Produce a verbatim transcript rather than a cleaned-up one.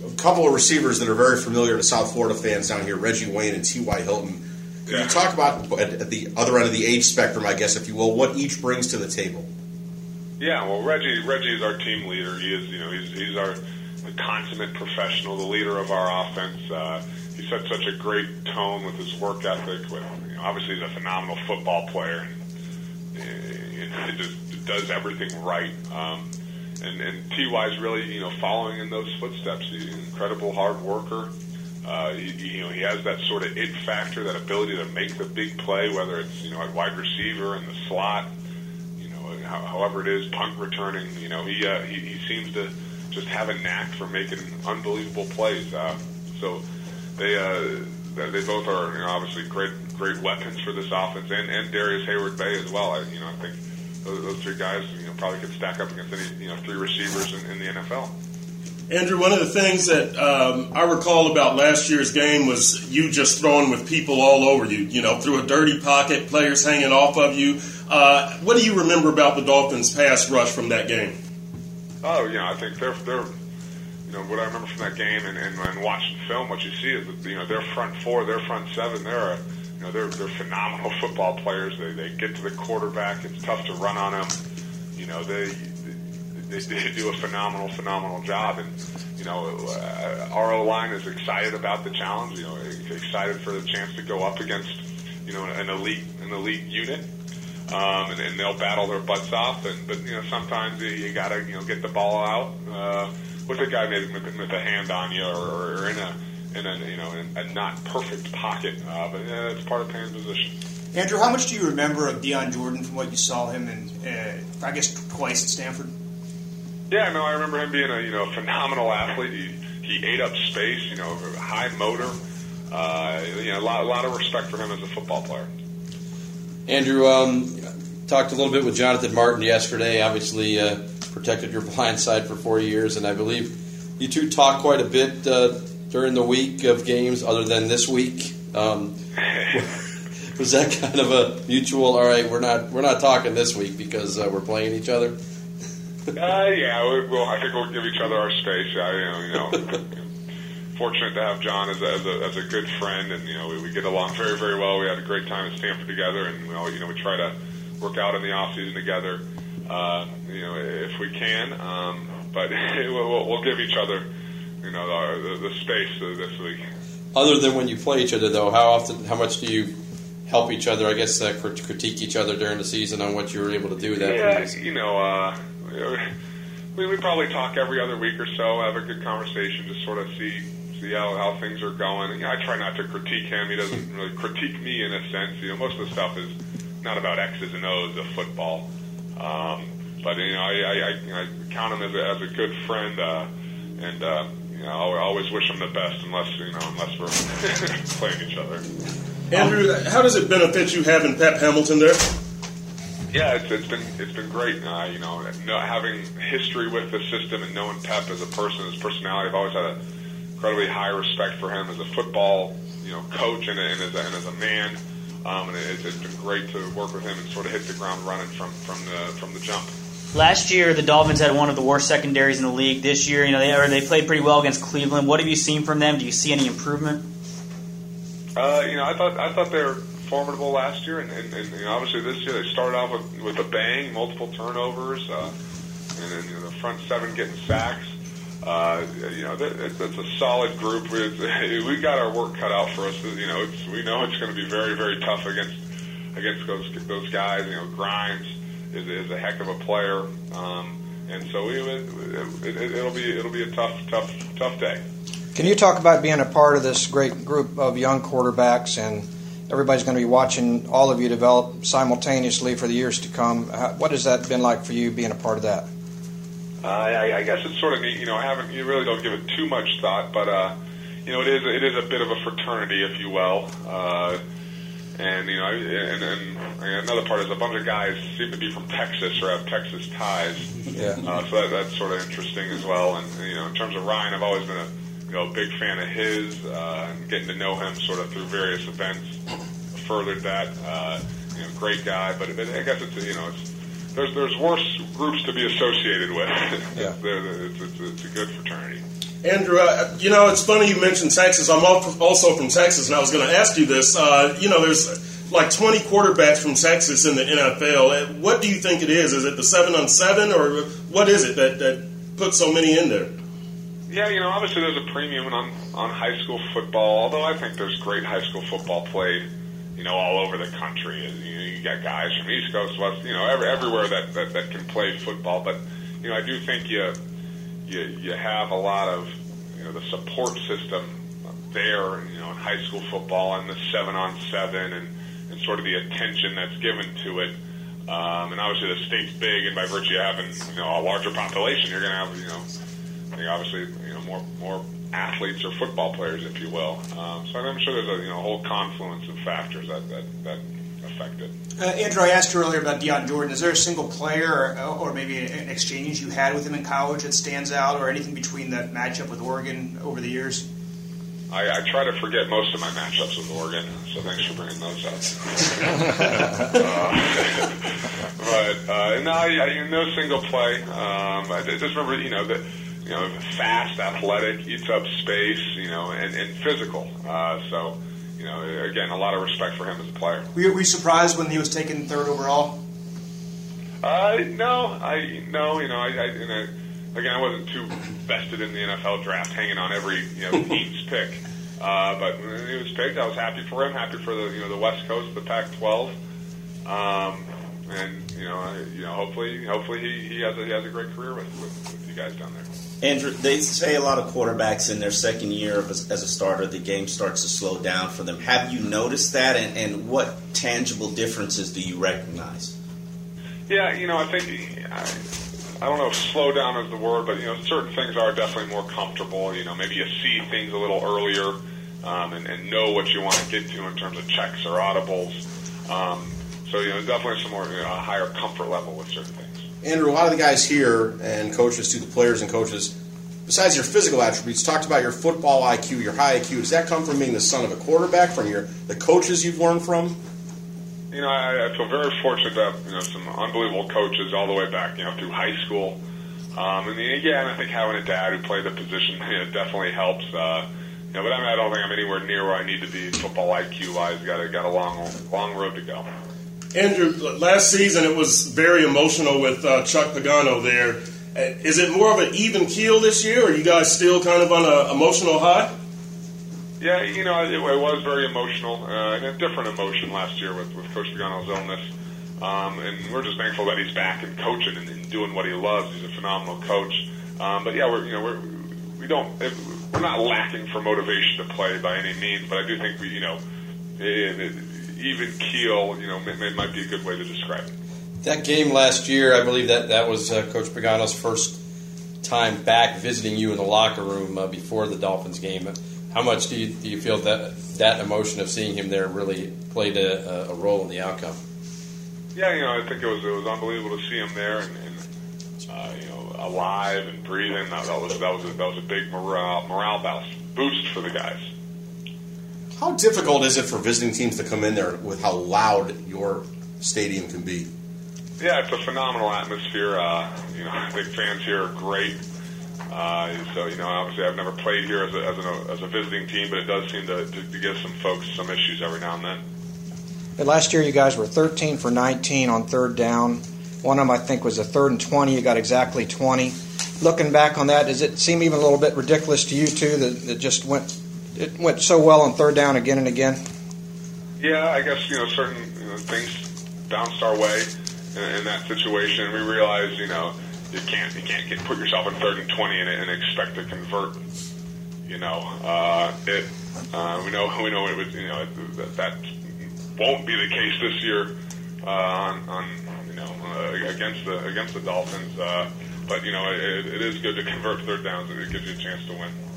a couple of receivers that are very familiar to South Florida fans down here, Reggie Wayne and T Y. Hilton. Can yeah. you talk about, at the other end of the age spectrum, I guess, if you will, what each brings to the table? Yeah, well, Reggie Reggie is our team leader. He is, you know, he's he's our the consummate professional, the leader of our offense. Uh, he set such a great tone with his work ethic. With, you know, obviously, he's a phenomenal football player. He just does everything right. Um, and, and T Y is really, you know, following in those footsteps. He's an incredible hard worker. Uh, he, you know, he has that sort of it factor, that ability to make the big play, whether it's, you know, at wide receiver in the slot, you know, however it is, punt returning. You know, he uh, he, he seems to just have a knack for making unbelievable plays. Uh, so they uh, they both are, you know, obviously great great weapons for this offense, and, and Darius Hayward-Bay as well. I, you know, I think those, those three guys, you know, probably could stack up against any, you know, three receivers in, in the N F L. Andrew, one of the things that um, I recall about last year's game was you just throwing with people all over you, you know, through a dirty pocket, players hanging off of you. Uh, what do you remember about the Dolphins' pass rush from that game? Oh, yeah, I think they're, they're you know, what I remember from that game and, and, and watching film, what you see is that, you know, their front four, their front seven, they're, a, you know, they're, they're phenomenal football players. They, they get to the quarterback. It's tough to run on them. You know, they... They, they do a phenomenal, phenomenal job, and you know uh, our O-line is excited about the challenge. You know, excited for the chance to go up against you know an elite, an elite unit, um, and, and they'll battle their butts off. And but you know sometimes you, you got to you know get the ball out uh, with a guy maybe with, with a hand on you or, or in a in a you know in a not perfect pocket. Uh, but yeah, it's part of playing position. Andrew, how much do you remember of Dion Jordan from what you saw him in? Uh, I guess twice at Stanford. Yeah, no, I remember him being a you know phenomenal athlete. He he ate up space, you know, high motor. Uh, you know, a lot a lot of respect for him as a football player. Andrew, um, talked a little bit with Jonathan Martin yesterday. Obviously, uh, protected your blind side for four years, and I believe you two talked quite a bit uh, during the week of games, other than this week. Um, was that kind of a mutual? All right, we're not we're not talking this week because uh, we're playing each other. Uh, yeah, we, well, I think we'll give each other our space. I, you know, you know fortunate to have John as a, as a as a good friend, and you know, we, we get along very, very well. We had a great time at Stanford together, and you know, you know we try to work out in the off season together, uh, you know, if we can. Um, but we'll, we'll give each other, you know, our, the, the space this week. Other than when you play each other, though, how often, how much do you help each other? I guess uh, critique each other during the season on what you were able to do that. Yeah, you know. Uh, We we probably talk every other week or so, have a good conversation, just sort of see see how, how things are going. And, you know, I try not to critique him. He doesn't really critique me in a sense. You know, most of the stuff is not about X's and O's of football. Um, but you know, I, I, I count him as a, as a good friend, uh, and uh, you know, I always wish him the best, unless you know, unless we're playing each other. Andrew, how does it benefit you having Pep Hamilton there? Yeah, it's, it's been it's been great. Uh, you know, having history with the system and knowing Pep as a person, his personality, I've always had an incredibly high respect for him as a football, you know, coach and, and, as, a, and as a man. Um, and it, it's been great to work with him and sort of hit the ground running from from the from the jump. Last year, the Dolphins had one of the worst secondaries in the league. This year, you know, they or they played pretty well against Cleveland. What have you seen from them? Do you see any improvement? Uh, you know, I thought I thought they were formidable last year, and, and, and you know, obviously this year they started off with, with a bang, multiple turnovers, uh, and then you know, the front seven getting sacks. Uh, you know, that, it's, it's a solid group. We we got our work cut out for us. You know, it's, we know it's going to be very, very tough against against those those guys. You know, Grimes is, is a heck of a player, um, and so we, it, it, it'll be it'll be a tough, tough, tough day. Can you talk about being a part of this great group of young quarterbacks, and everybody's going to be watching all of you develop simultaneously for the years to come? What has that been like for you, being a part of that? Uh, I, I guess it's sort of neat. You know, I haven't. You really don't give it too much thought, but uh, you know, it is it is a bit of a fraternity, if you will. Uh, and you know, and, and, and another part is a bunch of guys seem to be from Texas or have Texas ties. Yeah. Uh, so that, that's sort of interesting as well. And you know, in terms of Ryan, I've always been a you know big fan of his, uh, and getting to know him sort of through various events furthered that. Uh, you know, great guy, but, but I guess it's you know it's. There's there's worse groups to be associated with. Yeah. it's, it's, it's a good fraternity. Andrew, uh, you know, it's funny you mentioned Texas. I'm also from Texas, and I was going to ask you this. Uh, you know, there's like twenty quarterbacks from Texas in the N F L. What do you think it is? Is it the seven on seven, or what is it that, that puts so many in there? Yeah, you know, obviously there's a premium on, on high school football, although I think there's great high school football played, you know, all over the country. You know, you got guys from East Coast, West, you know, every, everywhere that, that, that can play football. But, you know, I do think you, you, you have a lot of, you know, the support system there, you know, in high school football and the seven on seven and, and sort of the attention that's given to it. Um, and obviously the state's big, and by virtue of having, you know, a larger population, you're going to have, you know, I think obviously, you know, more more athletes or football players, if you will. Um, so I'm sure there's a you know whole confluence of factors that that, that affect it. Uh, Andrew, I asked you earlier about Dion Jordan. Is there a single player or, or maybe an exchange you had with him in college that stands out, or anything between that matchup with Oregon over the years? I, I try to forget most of my matchups with Oregon, so thanks for bringing those up. uh, but uh, no, I, no single play. Um, I just remember, you know, that. You know, fast, athletic, eats up space, you know, and, and physical. Uh, so, you know, again, a lot of respect for him as a player. Were you, were you surprised when he was taken third overall? Uh, no, I no, you know, I, I, and I again, I wasn't too vested in the N F L draft, hanging on every you know team's pick. Uh, but when he was picked, I was happy for him, happy for the you know the West Coast, the Pac twelve, um, and you know, I, you know, hopefully, hopefully he, he has a, he has a great career with, with, with you guys down there. Andrew, they say a lot of quarterbacks in their second year of a, as a starter, the game starts to slow down for them. Have you noticed that, and, and what tangible differences do you recognize? Yeah, you know, I think, I, I don't know if slow down is the word, but, you know, certain things are definitely more comfortable. You know, maybe you see things a little earlier um, and, and know what you want to get to in terms of checks or audibles. Um, so, you know, definitely some more, you know, a higher comfort level with certain things. Andrew, a lot of the guys here and coaches, to the players and coaches, besides your physical attributes, talked about your football I Q, your high I Q. Does that come from being the son of a quarterback, from your the coaches you've learned from? You know, I, I feel very fortunate to have you know some unbelievable coaches all the way back, you know, through high school. Um, and again, I think having a dad who played the position you know, definitely helps. Uh, you know, but I, mean, I don't think I'm anywhere near where I need to be football I Q wise. Got a got a long long road to go. Andrew, last season it was very emotional with uh, Chuck Pagano there. Is it more of an even keel this year, or are you guys still kind of on an emotional high? Yeah, you know, it, it was very emotional, uh, and a different emotion last year with, with Coach Pagano's illness. Um, and we're just thankful that he's back and coaching and, and doing what he loves. He's a phenomenal coach. Um, but yeah, we're you know we're we don't we're not lacking for motivation to play by any means. But I do think we you know. It, it, even keel, you know, it might be a good way to describe it. That game last year, I believe that that was uh, Coach Pagano's first time back visiting you in the locker room uh, before the Dolphins game. How much do you do you feel that that emotion of seeing him there really played a, a role in the outcome? Yeah, you know, I think it was it was unbelievable to see him there and, and uh, you know, alive and breathing. That, that was that was a, that was a big morale morale boost for the guys. How difficult is it for visiting teams to come in there with how loud your stadium can be? Yeah, it's a phenomenal atmosphere. Uh, you know, I think fans here are great. Uh, so, you know, obviously I've never played here as a, as, an, as a visiting team, but it does seem to, to, to give some folks some issues every now and then. But last year you guys were thirteen for nineteen on third down. One of them, I think, was a third and twenty. You got exactly twenty. Looking back on that, does it seem even a little bit ridiculous to you, too, that it just went it went so well on third down again and again? Yeah, I guess, you know, certain you know, things bounced our way in, in that situation. We realized, you know, you can't you can't get, put yourself in third and twenty and, and expect to convert. You know, uh, it. Uh, we know we know it was. You know that, that won't be the case this year uh, on, on you know uh, against the against the Dolphins. Uh, but you know it, it is good to convert third downs. It gives you a chance to win.